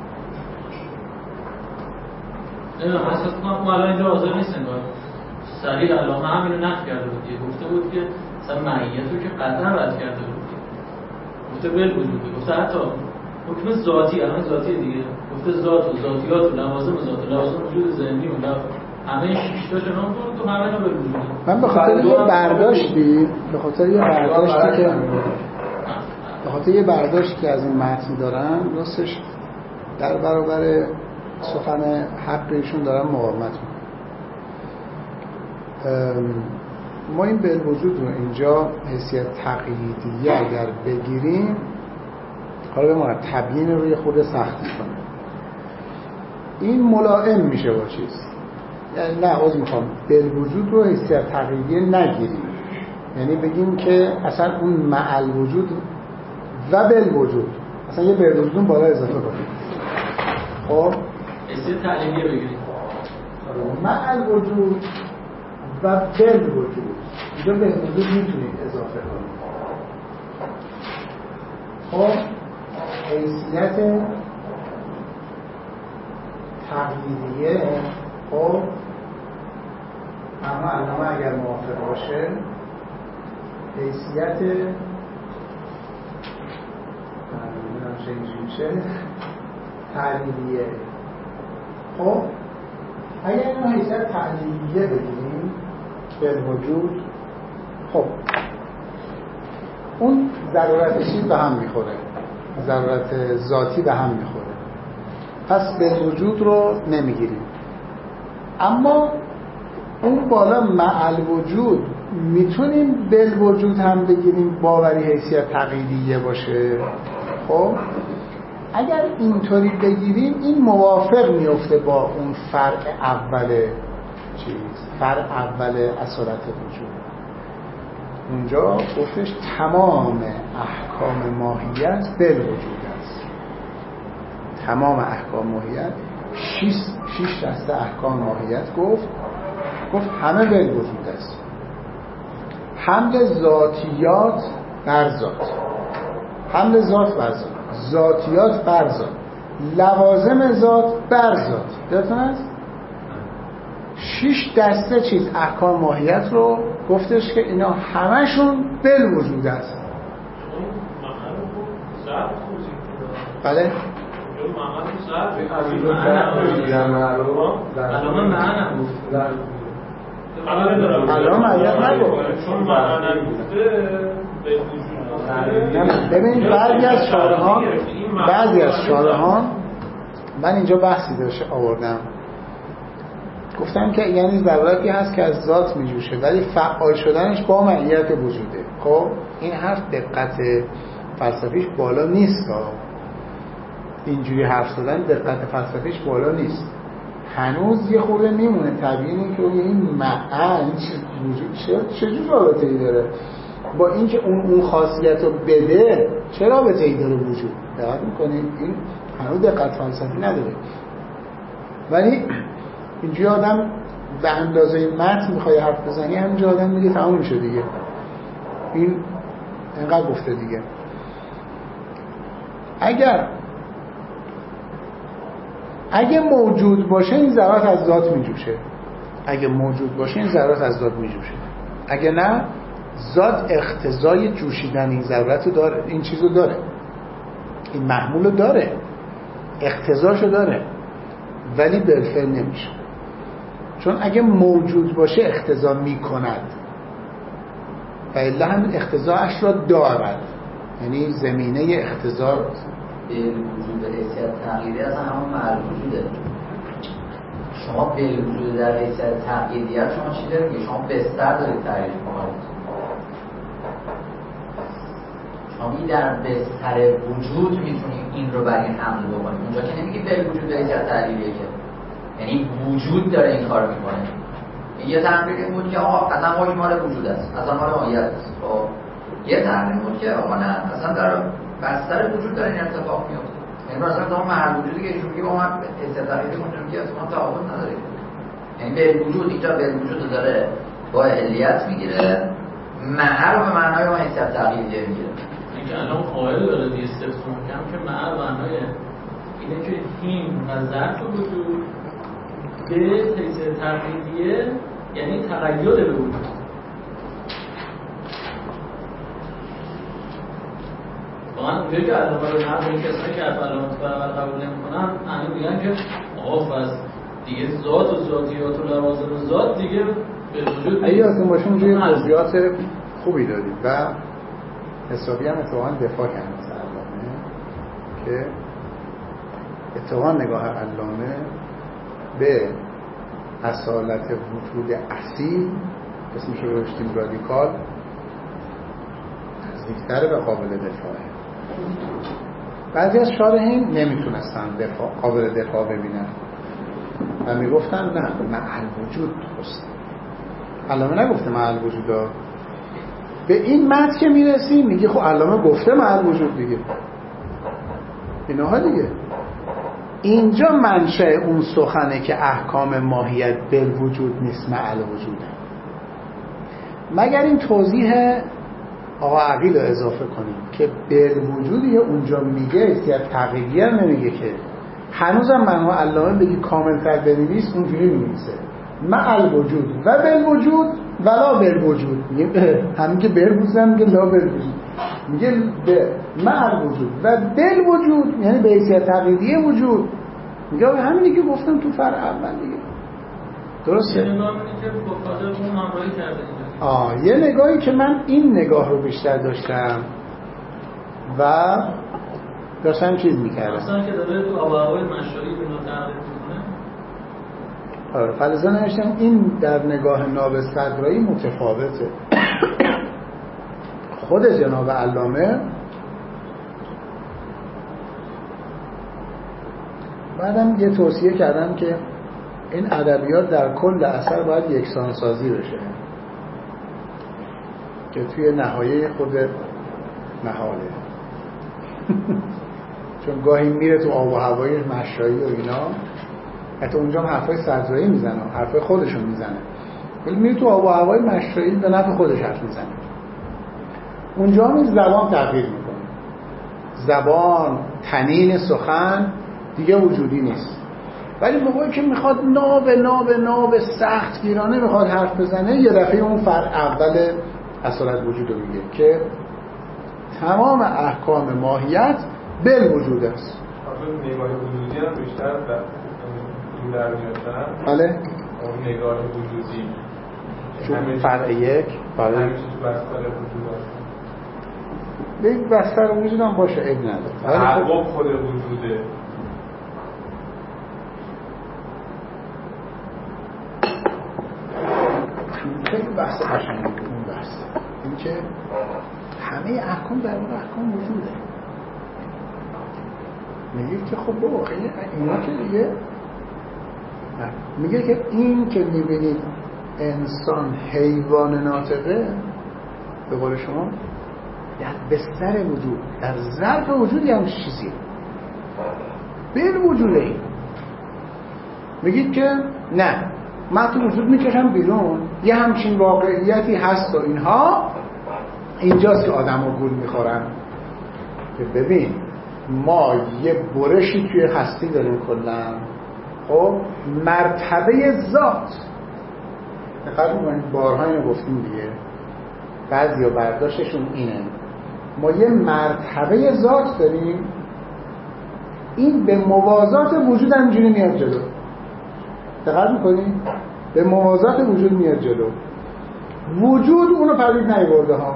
D: نمیدونم احساس کنم ما الان اینجا حاضر نیست انگار سریع علامه همینو نقل کرده بود دیگه. گفته بود که مثلا معیت رو که قطعا رد کرده بود، گفته بالوجود، گفته حتی حکم ذاتی الان ذاتی دیگه، گفته ذات و ذاتیات و لوازم ذات و لوازم وجود ذهنی و همه شش تا چنان بود تو همه رو بالوجود.
A: من به خاطر یه برداشتی که از این متن دارم راستش در برابر سخن حق ایشون دارم مقاومت میکنم. ما این بالوجود رو اینجا حیثیت تقییدیه اگر بگیریم، حالا به ما تبیین روی خود سختی کنیم، این ملائم میشه با چیز، یعنی نه عذر میخوام، بالوجود رو حیثیت تقییدیه نگیریم، یعنی بگیم که اصلا اون مع الوجود و بالوجود اصلا یه بالوجود بالا اضافه کنیم. خب
D: حیثیت تعلیمیه بگیریم
A: مع الوجود و بالوجود، اینجا بالوجود میتونید اضافه کنید. خب حیثیت تقییدیه، خب اما علامه اگر موافق باشه حیثیت تعلیلیه. خب اگر اینو حیثیت تعلیلیه بگیریم بالوجود، خب اون ضرورت چیز به هم میخوره، ضرورت ذاتی به هم میخوره، پس بالوجود رو نمیگیریم. اما اون بالا مع الوجود میتونیم بالوجود هم بگیریم باوری حیثیت تقییدیه باشه. خب اگر اینطوری بگیریم این موافق میفته با اون فرع اول چیز، فرع اول اصالت وجود. اونجا گفتش تمام احکام ماهیت بالوجود است. تمام احکام ماهیت 6 دسته احکام ماهیت گفت همه بالوجود است. حمل ذاتیات بر ذات، حمل ذات بر ذات، ذاتیات بر ذات، لوازم ذات بر ذات. یادتون است 6 دسته چیز احکام ماهیت رو گفتش که اینا همشون بالوجود است. بله
D: علامه معنی گفت،
A: علامه معیت نگفت.
E: چون معنی گفته
A: ببین بعضی از شارحان من اینجا بحثی داشته آوردم، گفتم که یعنی ضرورتی هست که از ذات میجوشه ولی فعال شدنش با معیت وجوده. خب این حرف دقت فلسفیش بالا نیست. اینجوری حرف زدن دقت فلسفیش بالا نیست. هنوز یه خورده میمونه تبیینی که این معنی چجور رابطه‌ای داره با اینکه اون خاصیت رو بده، چه رابطه‌ای داره وجود. دقت می‌کنید این هنوز دقت فلسفی نداره. ولی اینجوری آدم به اندازه متن میخوای حرف بزنی همینجا آدم میگه تموم میشه دیگه، این اینقدر گفته دیگه. اگه موجود باشه این ذرات از ذات میجوشه. اگه موجود باشه این ذرات از ذات میجوشه. اگه نه ذات اقتضای جوشیدن این ذرات رو داره، این چیزو داره، این محمول رو داره، اقتضاشو داره، ولی بالفعل نمیشه. چون اگه موجود باشه اقتضا میکند و الا همین اقتضاش را دارد، یعنی زمینه اقتضا
F: به وجود حیثیت تغییری اصلا همون معلوم وجوده. شما به وجود در حیثیت تغییریت شما چی دارید؟ شما بستر دارید تعریف کنید. شما در بستر وجود میتونید این رو بر این حمل بکنید. اونجا که نمیگید به وجود در حیثیت تغییریه که یعنی وجود داره این کار میکنه. یه تعریف این بود که آقا اصلا مال وجود است، اصلا مال ماهیت است. خب یه تعریف بود که آقا نه اصلا در بستر وجود داره این اتفاق میفته. یعنی مثلا تا محل وجودی که ایشون میگه با من حیثیت تغییری اونجا میگه اصلا تعارض نداره. یعنی به وجود اینجا به وجود داره با علیت میگیره، معه رو به معنای اون حیثیت تغییری میگیره.
D: اینکه الان قائل داره دیگه صفت محکم که معه معنای اینه که هیم و ظرف وجود به حیثیت تغییریه، یعنی تغییر به وجود. واقعا اونجایی که علامه رو حرف این کسانی که علامات برابر قبول نمی‌کنن همین میگن که آقا پس دیگه ذات و ذاتیات و لوازم ذات دیگه به وجود
A: اگه یادتون باشه اونجا توضیحات خوبی دادیم و حسابی هم اتفاقا دفاع کردن از علامه که اتفاقا نگاه علامه به اصالت وجود اصیل اسمش رو گذاشتیم رادیکال نزدیکتر و قابل دفاعه. بعضی از شارحین نمیتونستن قابل دفاع ببینن و میگفتن نه معل وجود درسته. علامه نگفته معل وجود ها. به این متن که میرسیم میگه خب علامه گفته معل وجود دیگه، اینها دیگه. اینجا منشأ اون سخنه که احکام ماهیت بالوجود نیست معل وجوده. مگر این توضیح آقا عقیل رو اضافه کنیم که بالوجودی اونجا میگه حیثیت تغییری هم نمیگه که هنوزم منها علامه بگی کاملتر بنویس اونجوری می‌نویسه معل وجود و بالوجود ولا بالوجود. میگه همین که بالوجود میگه لا بالوجود، میگه معل وجود و بالوجود یعنی به حیثیت تغییری وجود. میگه همینی که گفتم تو فرع اول دیگه درسته. یه نگاهی که من این نگاه رو بیشتر داشتم و داشتم چیز میکردم
D: اصلا که داره تو آب و هوای مشایی به نوع تعریف میکنه.
A: فلزا نوشتم این در نگاه نابصدرایی متفاوته. خود جناب علامه بعدم یه توصیه کردم که این ادبیات در کل اثر باید یکسانسازی بشه که توی نهایه خود محاله. چون گاهی میره تو آب و هوای مشایی و اینا، حتی اونجا هم حرفای سرزایی میزنه، حرفای خودشون میزنه، ولی میره تو آب و هوای مشایی به نفع خودش حرف میزنه. اونجا هم زبان تغییر میکنه، زبان تنین سخن دیگه وجودی نیست. ولی موقعی که میخواد ناب سخت گیرانه میخواد حرف بزنه، یه دفعه اون فرق اول اصالت وجود رو میگه که تمام احکام ماهیت بالوجود است.
B: نگاه وجودی هم بیشتر در میاد.
A: بله
B: اون نگاه وجودی
A: چون فرق یک بله
B: همیشه تو بستر وجود هست.
A: به بستر وجود هم باشه عیب نداره.
B: تحقق خود وجوده.
A: بحث قشنگی بود. اون بحث این که همه احکام در واقع احکام وجوده. میگه که خب بابا اینا که دیگه میگه که این که میبینید انسان حیوان ناطقه به قول شما در بستر وجود در ظرف وجود یه همچین چیزیه بین وجوده. این میگید که نه من تو وجود میکشم بیرون یه همچین واقعیتی هست و اینها اینجاست که آدم ها گول میخورن که ببین ما یه برشی توی هستی داریم کلن. خب مرتبه ذات دقیق میکنید بارها اینو گفتیم دیگه بعضی ها برداشتشون اینه ما یه مرتبه ذات داریم این به موازات وجود همینجوری میاد جلو. دقیق میکنید به موازات وجود میاد جلو. وجود اونو پدید نیاورده ها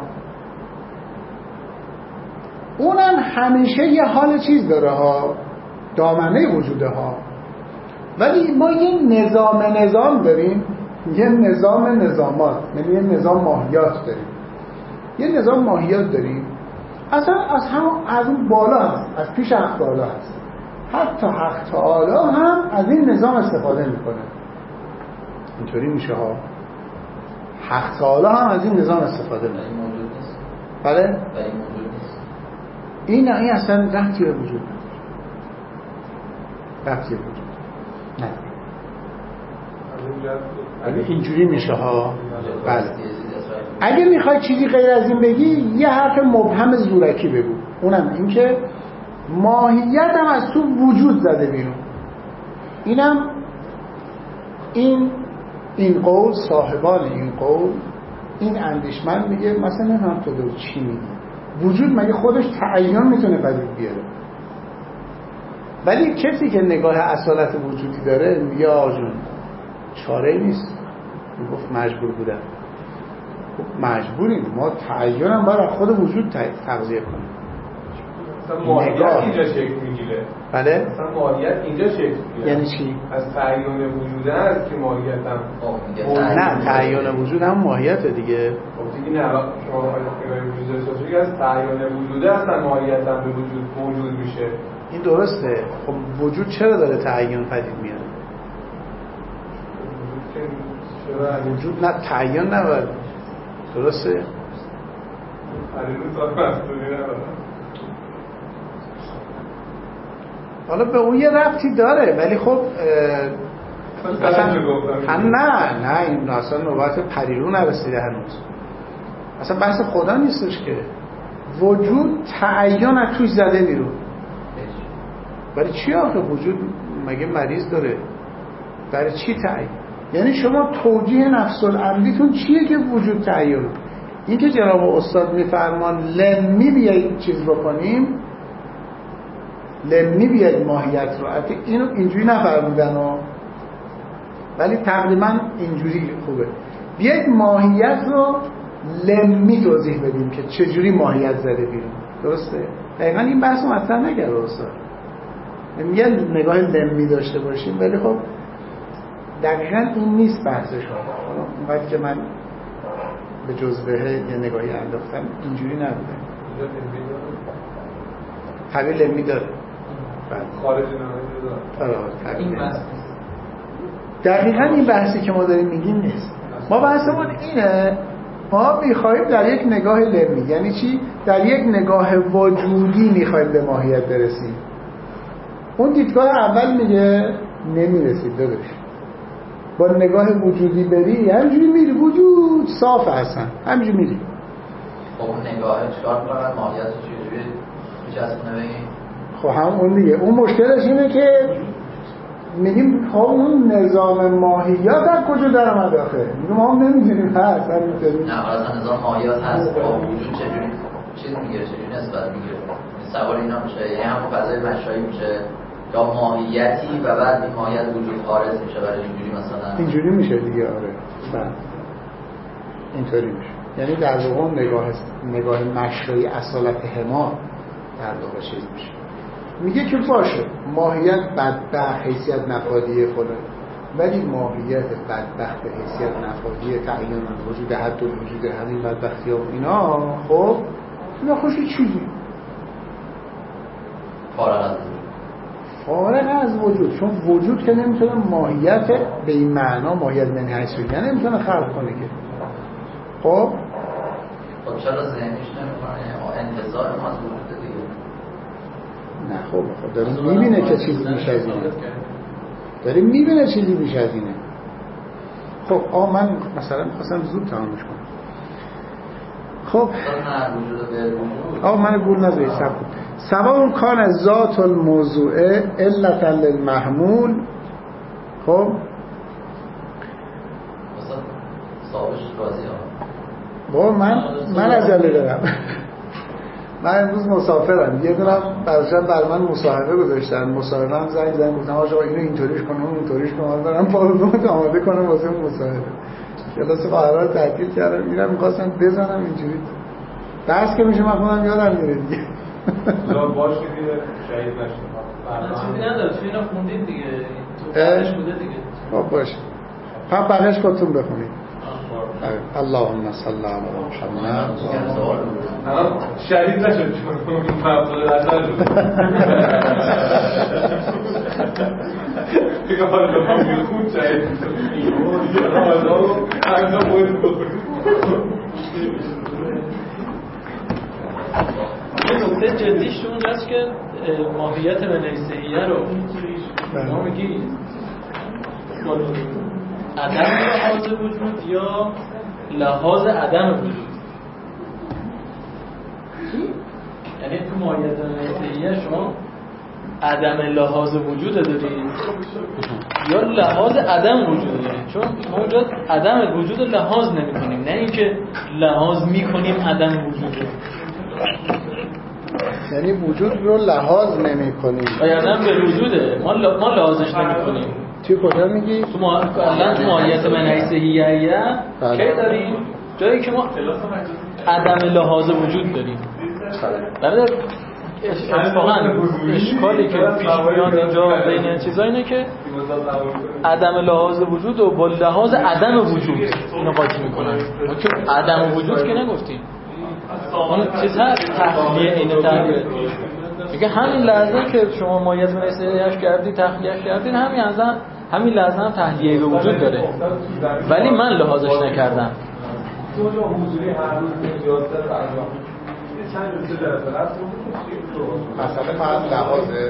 A: اونم همیشه یه حال چیز داره ها دامنه وجوده ها ولی ما یه نظام داریم یه نظامات یعنی یه نظام ماهیات داریم یه نظام ماهیات داریم اصلا از اون بالا هست از پیش حق بالا هست حتی حق تعالی هم از این نظام استفاده میکنه اینطوری میشه ها حق تعالی هم از این نظام استفاده میکنه
F: موجود نیست
A: بله؟
F: ولی موجود نیست
A: این اصلا ربطی به وجود نداره ربطی به وجود نه اگه اینجوری میشه ها بله اگه میخوای چیزی غیر از این بگی یه حرف مبهم زورکی بگو اونم این که ماهیت هم از تو وجود زده بیرون. اینم این قول صاحبان این قول این اندیشمند میگه مثلا نمیدونم تو دور چی میگی وجود مگه خودش تعین میتونه پدید بیاره ولی کسی که نگاه اصالت وجودی داره میگه آجون چاره نیست میگفت مجبور بودم خب مجبوریم ما تعین هم باید خود وجود تغذیه کنیم
B: مثلا ماهیت اینجا شکل میگیره
A: بله؟
B: مثلا ماهیت اینجا شکل میگیره
A: یعنی چی؟
B: از تعین وجود است که ماهیت هم
A: نه تعین وجود هم ماهیت دیگه
B: خب دیگه نه شما نگاه وجود احساسی که از تعین وجوده اصلا ماهیت هم به وجود موجود میشه
A: این درسته خب وجود چرا داره تعین پدید میاره؟ وجود نه تعین نباید درسته؟ حالا به اون یه ربطی داره ولی خب نه این اصلا نوبت پریرو نرسیده هنوز اصلا بحث خدا نیستش که وجود تعین از توش زده بیرون برای چی آخه وجود مگه مریض داره برای چی تعین یعنی شما توجیه نفس الامریتون چیه که وجود تعین این که جناب استاد میفرمان لمی بیایید چیز بکنیم لمی بیایید ماهیت رو البته اینو اینجوری نفرمودن ولی تقریبا اینجوری خوبه بیایید ماهیت رو لمی توضیح بدیم که چجوری ماهیت زده بیرون درسته؟ دقیقا این بحث رو مطرح نگرده استاد میگن نگاه لمی داشته باشیم ولی خب دقیقا این نیست بحثش اونقدر که من به جزوه یه نگاهی انداختم اینجوری نبوده تعبیر لمی داره
B: خارج نهایی
D: این بحث
A: دقیقا این بحثی که ما داریم میگیم نیست ما بحثمون اینه ما میخوایم در یک نگاه لمی یعنی چی؟ در یک نگاه وجودی میخوایم به ماهیت برسیم اون دیدگاه اول میگه نمیرسید داداش با نگاه وجودی بری همینجوری میری وجود صاف هستن همینجوری میری
F: خب اون نگاه چکار میکنن ماهیت چجوری میچسبونه بگیم
A: خب هم اون دیگه اون مشکلش اینه که میگیم خب اون نظام ماهیات از کجا در آمد آخه میگیم ما هم نمیدونیم هست
F: نه اصلا نظام ماهیات هست با وجود چجوری چیز میگیره چجوری نسبت میگیره سوال اینا میشه یعنی همون فضای مشایی میشه یا ماهیتی و بعد این ماهیت وجود خارج میشه برای اینجوری مثلا
A: اینجوری میشه دیگه آره بله اینطوری میشه یعنی در واقع نگاه مشایی اصالت حما در واقع چیز میشه میگه که باشه ماهیت به حیثیت نقادی فلان ولی ماهیت بدبخت حیثیت نفاذی تعیین وجود حد و وجود همین بدبختی ها و اینا، خب اینا خوش چیزی فارغ از وجود، چون وجود که نمیتونه ماهیت به این معنا ماهیت من حیث یعنی نمیتونه خلق کنه که. خب
F: چرا ذهنش نمیکنه انتظار ما از وجود دیگه؟
A: نه خب داریم میبینه که چیزی بیش از اینه، داریم میبینه چیزی بیش از اینه. خب من مثلا میخواستم زود تمامش کنم. خب من گول نذاری سب کن. سواء کان ذات الموضوع علتا للمحمول. خب
F: صاحبش راضی
A: با من عجله دارم. من امروز مسافرم، یه دونم بر من مصاحبه گذاشتن، مصاحبه‌ام زنگ زدن گفتم آقا اینو اینطوریش کنم اونطوریش کنم، دارم پارومو آماده کنم واسه مصاحبه. کلاس قاهره تعطیل کردم، میرم می‌خواستم بزنم اینجوری بس که میشه من خودم یادم میره دیگه.
B: باشه دیگه شهید نشد.
D: چیزی نداره تو اینا خوندید دیگه، تو بحث بوده دیگه.
A: خب باشه. بقیه‌اش خودتون بخونید. اللهم صل علی محمد.
B: شهید نشد چون مفضل ازل دیگه حالا ما میخون شهید حالا حالا باید بکنیم.
D: نکته جدیش اونجاست که ماهیت منیسهیه رو ما میگی عدم لحاظ وجود یا لحاظ عدم وجود، یعنی تو ماهیت منیسهیه شما عدم لحاظ وجود دارید یا لحاظ عدم وجود دارید، چون ما اونجا عدم وجود لحاظ نمی کنیم، نه اینکه لحاظ می کنیم عدم وجود رو.
A: یعنی وجود رو لحاظ نمی کنیم
D: عدم به وجوده، ما لحاظش نمی کنیم.
A: توی کجا میگی؟
D: تو ماهیت منیسهیه کی داریم؟ جایی که ما عدم لحاظ وجود داریم. در اتفاقا اشکالی که پیش میاد اینجا بین چیزا اینه که عدم لحاظ وجود و با لحاظ عدم وجود اینو قاطی میکنن. ما که عدم وجود که نگفتیم، اون چیز هست تخلیه، اینه تخلیه میگه همین لحظه که شما ماهیت منیسهیه‌اش کردی تخلیه‌اش کردین همین لحظه هم تحلیه به وجود داره، ولی من لحاظش نکردم.
B: تو جو حضوری هر روز زیادتر انجام چند روز در رفت
A: مسئله فقط لحاظه.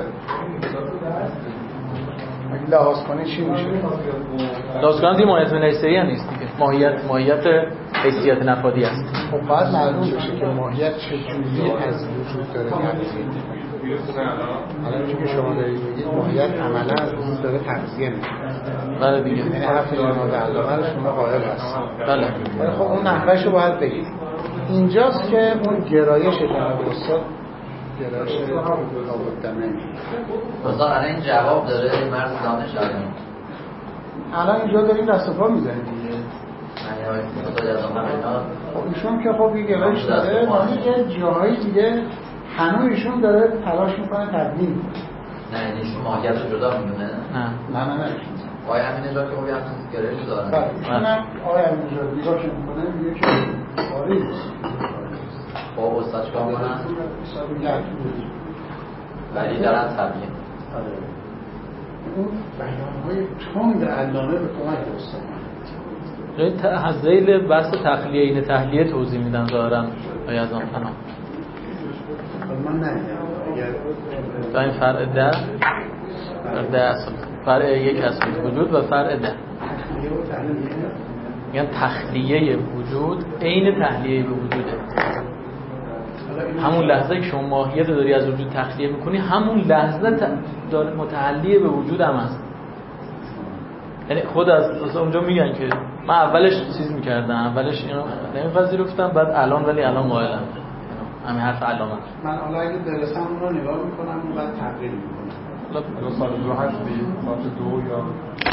A: اگه لحاظ کنی چی میشه؟
D: لحاظ کنی دیگه ماهیت منیسهیه نیست دیگه، ماهیت حیثیت نفادی است.
A: خب باید معلوم بشه که ماهیت چجوری از وجود داره تغذیه میکنه. حالا اینجا که شما دارید میگید ماهیت عملا از وجود داره تغذیه میکنه.
D: بله دیگه.
A: یعنی حرف جناب علامه رو شما قائل هست.
D: بله.
A: خب اون نحوهشو باید بگید. اینجاست که اون گرایش جناب استاد گرایش آبودمه.
F: استاد الان این جواب داره مرز دانش
A: الان اینجا داریم دست و پا میزنیم دیگه. ایشون که خب یه گرایش داره ولی یه جاهای دیگه هنوز ایشون داره تلاش میکنه تبیین.
F: نه ایشون ماهیت رو جدا میدونه؟
A: نه
F: آقای امین‌نژاد که خوبی همچین گرایش داره.
A: بله ایشون آقای امین‌نژاد نگاه که میکنه میگه که آره
F: با استاد چیکار کنن؟ ولی دارن تبیین.
A: اون بیان‌های تند علامه به کمک استاد
D: از ذیل بحث تخلیه اینه تحلیه توضیح میدن ظاهرا آیا از آن فنا
A: من نه
D: تا این فرع ده اصل فرع یک اصل وجود و فرع ده یعنی تخلیه وجود عین تحلیه به وجوده. همون لحظه که شما ماهیت داری از وجود تخلیه میکنی همون لحظه متحلیه به وجود هم هست. یعنی خود از اونجا میگن که من اولش چیز میکردم، اولش اینو نمیپذیرفتم، بعد الان قائلم. همین حرف علامه.
A: من حالا اگه برسم اون رو نگاه میکنم و بعد تغییر میکنم.
B: حالا 2 سال 2 هستی ساعت 2 یا